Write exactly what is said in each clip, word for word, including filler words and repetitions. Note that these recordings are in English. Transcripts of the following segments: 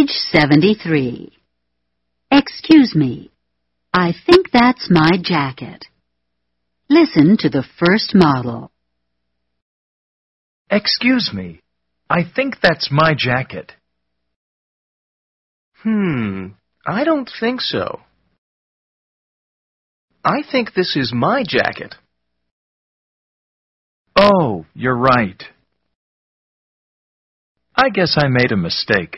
Page seventy-three. Excuse me. I think that's my jacket. Listen to the first model. Excuse me. I think that's my jacket. Hmm, I don't think so. I think this is my jacket. Oh, you're right. I guess I made a mistake.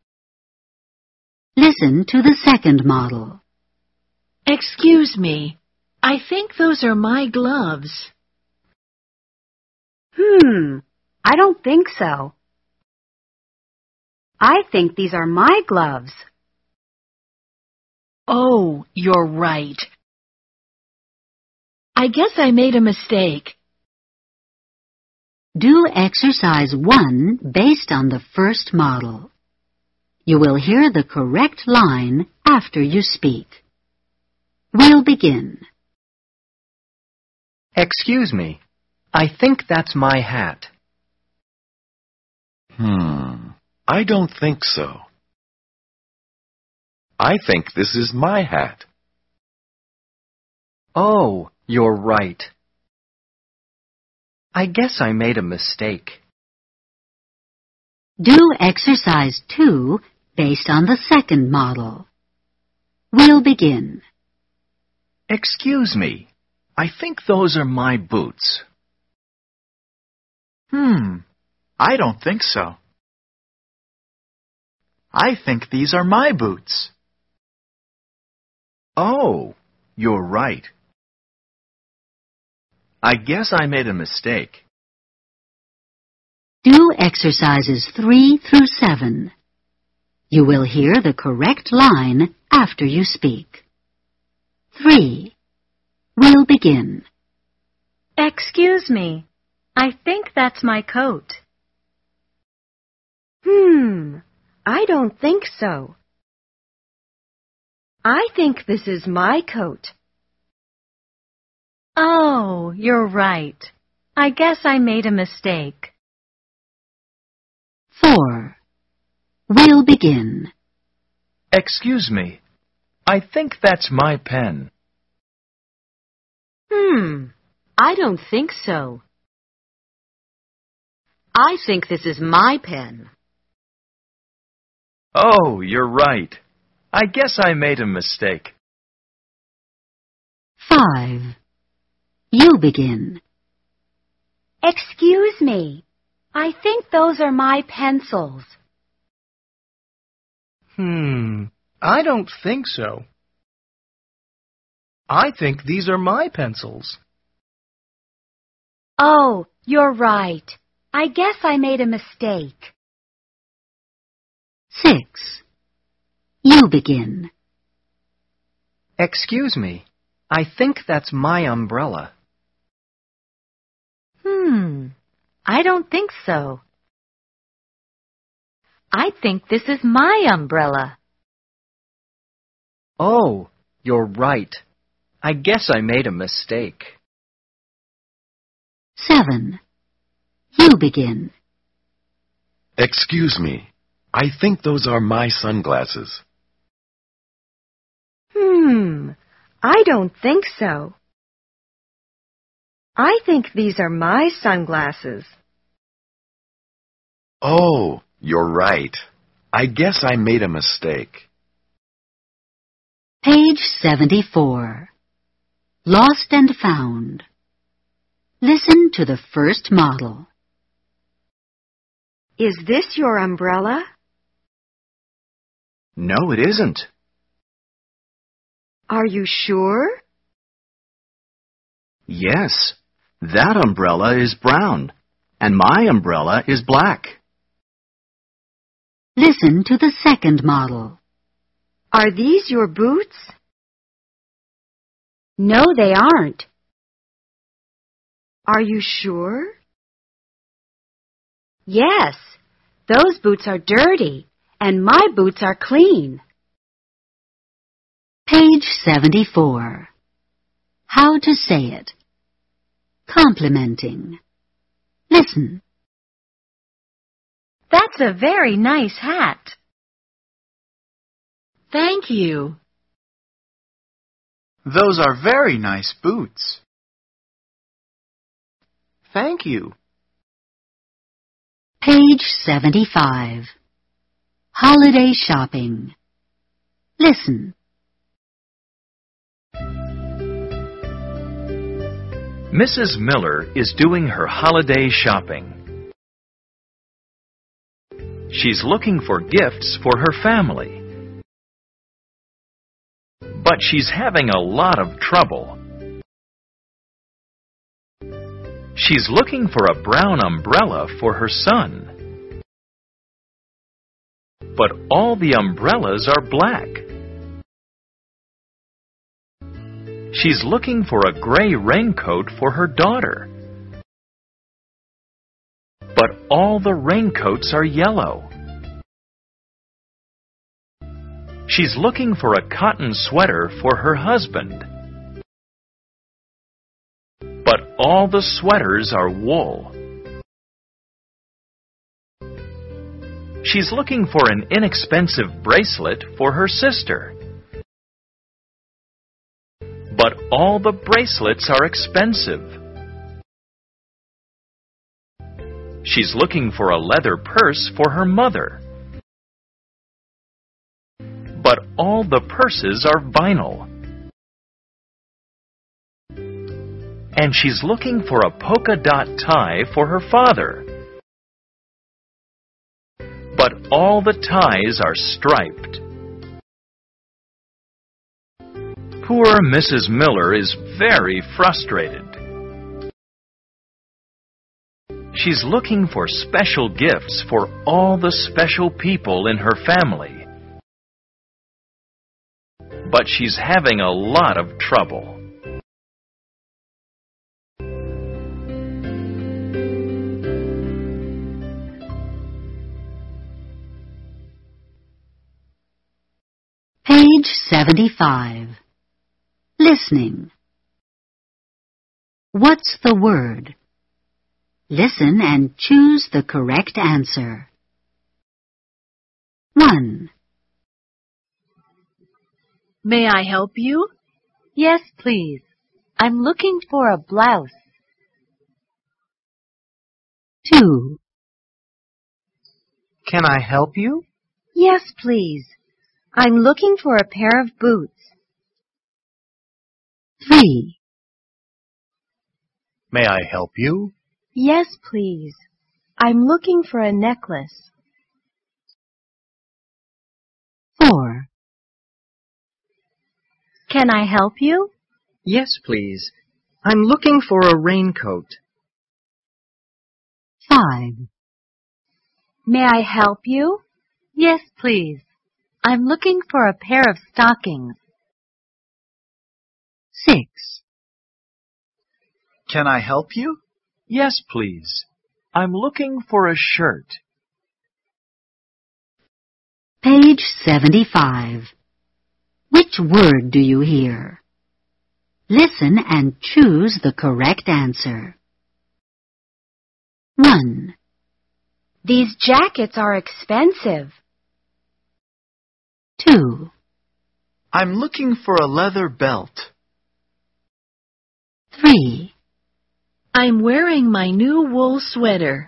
Listen to the second model. Excuse me. I think those are my gloves. Hmm, I don't think so. I think these are my gloves. Oh, you're right. I guess I made a mistake. Do exercise one based on the first model. You will hear the correct line after you speak. We'll begin. Excuse me. I think that's my hat. Hmm, I don't think so. I think this is my hat. Oh, you're right. I guess I made a mistake. Do exercise two based on the second model. We'll begin. Excuse me. I think those are my boots. Hmm, I don't think so. I think these are my boots. Oh, you're right. I guess I made a mistake. Do exercises three through seven. You will hear the correct line after you speak. Three. We'll begin. Excuse me. I think that's my coat. Hmm, I don't think so. I think this is my coat. Oh, you're right. I guess I made a mistake. Four. We'll begin. Excuse me. I think that's my pen. Hmm, I don't think so. I think this is my pen. Oh, you're right. I guess I made a mistake. Five. You begin. Excuse me. I think those are my pencils. Hmm, I don't think so. I think these are my pencils. Oh, you're right. I guess I made a mistake. Six. You begin. Excuse me. I think that's my umbrella. Hmm, I don't think so. I think this is my umbrella. Oh, you're right. I guess I made a mistake. Seven. You begin. Excuse me. I think those are my sunglasses. Hmm, I don't think so. I think these are my sunglasses. Oh, you're right. I guess I made a mistake. Page seventy-four. Lost and found. Listen to the first model. Is this your umbrella? No, it isn't. Are you sure? Yes, that umbrella is brown, and my umbrella is black. Listen to the second model. Are these your boots? No, they aren't. Are you sure? Yes, those boots are dirty, and my boots are clean. Page seventy-four. How to say it. Complimenting. Listen. That's a very nice hat. Thank you. Those are very nice boots. Thank you. Page seventy-five. Holiday shopping. Listen. Missus Miller is doing her holiday shopping. She's looking for gifts for her family. But she's having a lot of trouble. She's looking for a brown umbrella for her son. But all the umbrellas are black. She's looking for a gray raincoat for her daughter. But all the raincoats are yellow. She's looking for a cotton sweater for her husband. But all the sweaters are wool. She's looking for an inexpensive bracelet for her sister. But all the bracelets are expensive. She's looking for a leather purse for her mother. But all the purses are vinyl. And she's looking for a polka dot tie for her father. But all the ties are striped. Poor Missus Miller is very frustrated. She's looking for special gifts for all the special people in her family. But she's having a lot of trouble. Page seventy-five. Listening. What's the word? Listen and choose the correct answer. one. May I help you? Yes, please. I'm looking for a blouse. two. Can I help you? Yes, please. I'm looking for a pair of boots. three. May I help you? Yes, please. I'm looking for a necklace. four. Can I help you? Yes, please. I'm looking for a raincoat. five. May I help you? Yes, please. I'm looking for a pair of stockings. six. Can I help you? Yes, please. I'm looking for a shirt. Page seventy-five. Which word do you hear? Listen and choose the correct answer. one. These jackets are expensive. two. I'm looking for a leather belt. three. I'm wearing my new wool sweater.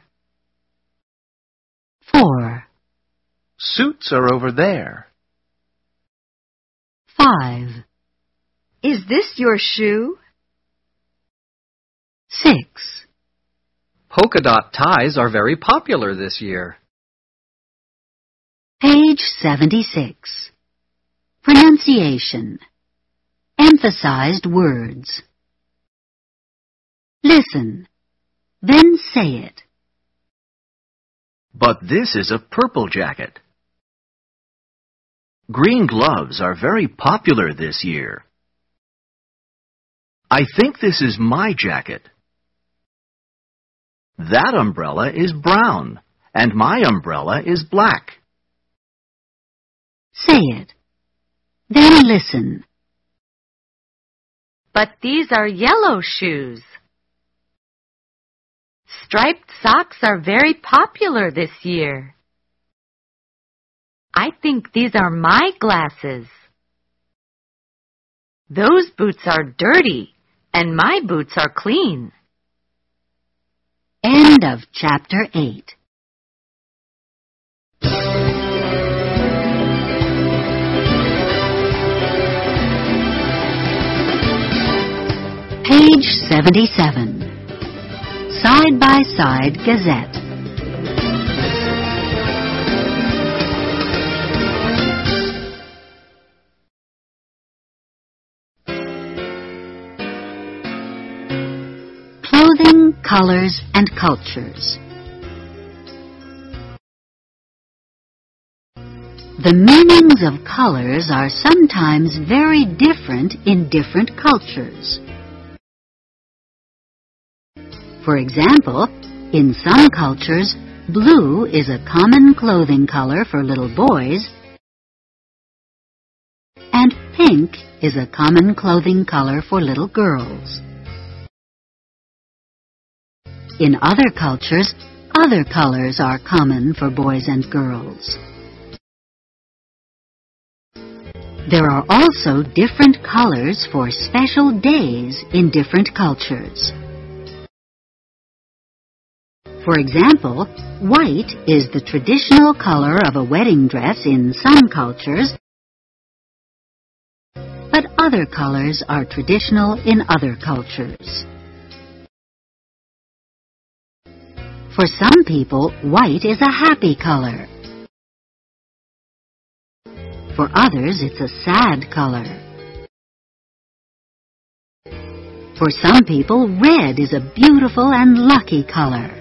four. Suits are over there. five. Is this your shoe? six. Polka dot ties are very popular this year. Page seventy-six. Pronunciation. Emphasized words. Listen. Then say it. But this is a purple jacket. Green gloves are very popular this year. I think this is my jacket. That umbrella is brown, and my umbrella is black. Say it. Then listen. But these are yellow shoes. Striped socks are very popular this year. I think these are my glasses. Those boots are dirty, and my boots are clean. End of Chapter eight. Page seventy-seven. Side-by-Side Gazette. Clothing, Colors, and Cultures. The meanings of colors are sometimes very different in different cultures. For example, in some cultures, blue is a common clothing color for little boys, and pink is a common clothing color for little girls. In other cultures, other colors are common for boys and girls. There are also different colors for special days in different cultures. For example, white is the traditional color of a wedding dress in some cultures, but other colors are traditional in other cultures. For some people, white is a happy color. For others, it's a sad color. For some people, red is a beautiful and lucky color.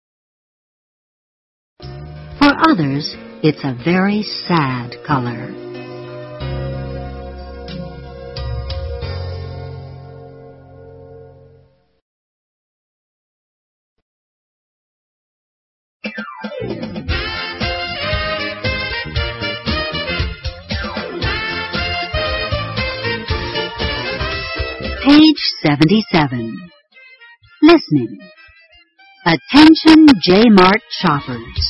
For others, it's a very sad color. Page seventy-seven. Listening. Attention J-Mart shoppers.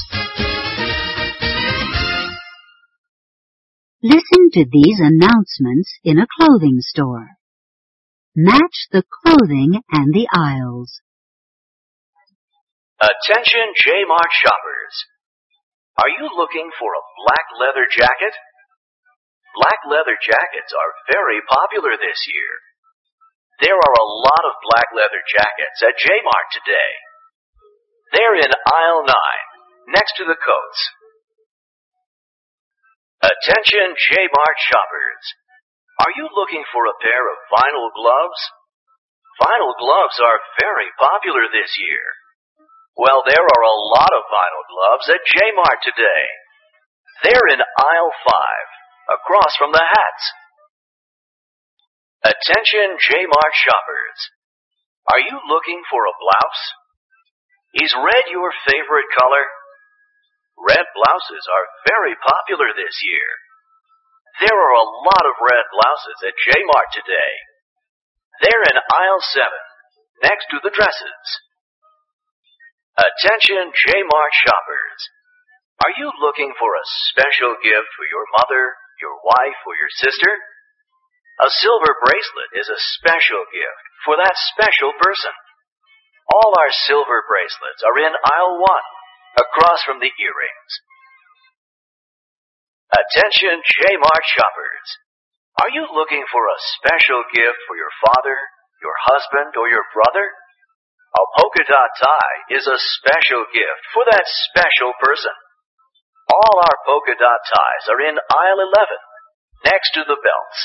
Listen to these announcements in a clothing store. Match the clothing and the aisles. Attention J-Mart shoppers. Are you looking for a black leather jacket? Black leather jackets are very popular this year. There are a lot of black leather jackets at J-Mart today. They're in aisle nine, next to the coats. Attention J-Mart shoppers. Are you looking for a pair of vinyl gloves? Vinyl gloves are very popular this year. Well, there are a lot of vinyl gloves at J-Mart today. They're in aisle five, across from the hats. Attention J-Mart shoppers. Are you looking for a blouse? Is red your favorite color? Red blouses are very popular this year. There are a lot of red blouses at J-Mart today. They're in aisle seven, next to the dresses. Attention J-Mart shoppers. Are you looking for a special gift for your mother, your wife, or your sister? A silver bracelet is a special gift for that special person. All our silver bracelets are in aisle one, across from the earrings. Attention J-Mart shoppers. Are you looking for a special gift for your father, your husband, or your brother? A polka dot tie is a special gift for that special person. All our polka dot ties are in aisle eleven, next to the belts.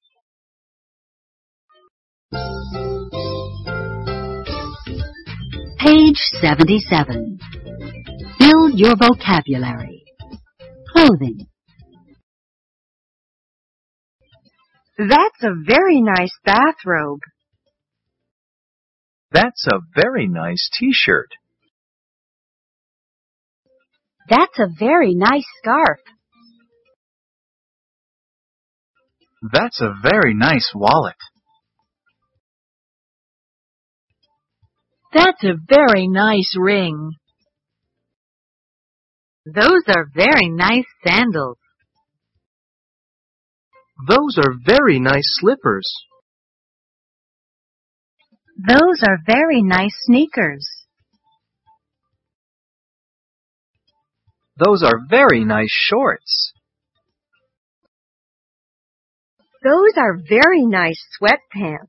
Page seventy-seven. Build your vocabulary. Clothing. That's a very nice bathrobe. That's a very nice t-shirt. That's a very nice scarf. That's a very nice wallet. That's a very nice ring. Those are very nice sandals. Those are very nice slippers. Those are very nice sneakers. Those are very nice shorts. Those are very nice sweatpants.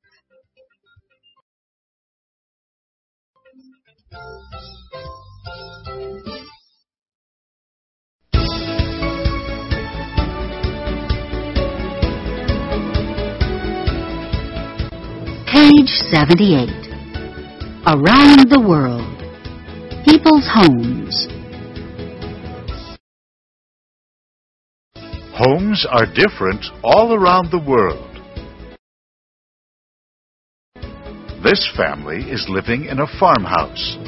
Page seventy-eight. Around the world. People's homes. Homes are different all around the world. This family is living in a farmhouse.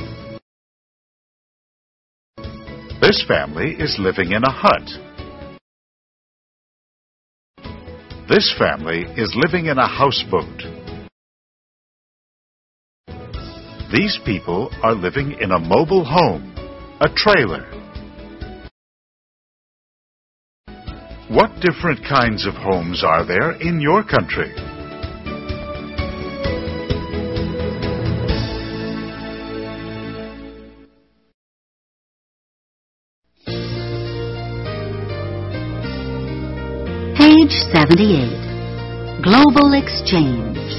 This family is living in a hut. This family is living in a houseboat. These people are living in a mobile home, a trailer. What different kinds of homes are there in your country? Page seventy-eight. Global Exchange.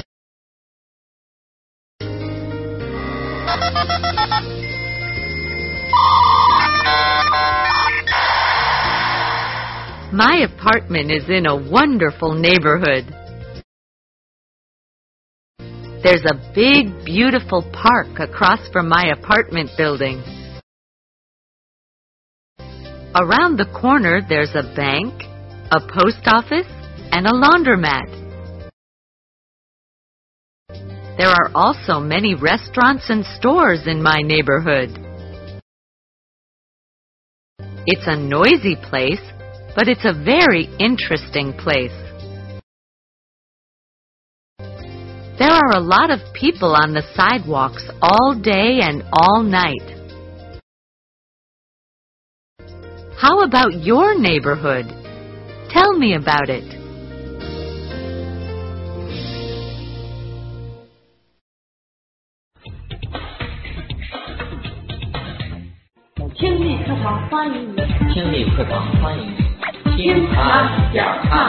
My apartment is in a wonderful neighborhood. There's a big, beautiful park across from my apartment building. Around the corner, there's a bank, a post office, and a laundromat. There are also many restaurants and stores in my neighborhood. It's a noisy place, but it's a very interesting place. There are a lot of people on the sidewalks all day and all night. How about your neighborhood? Tell me about it. 听力课堂欢迎你，听力课堂欢迎你，听谈讲看。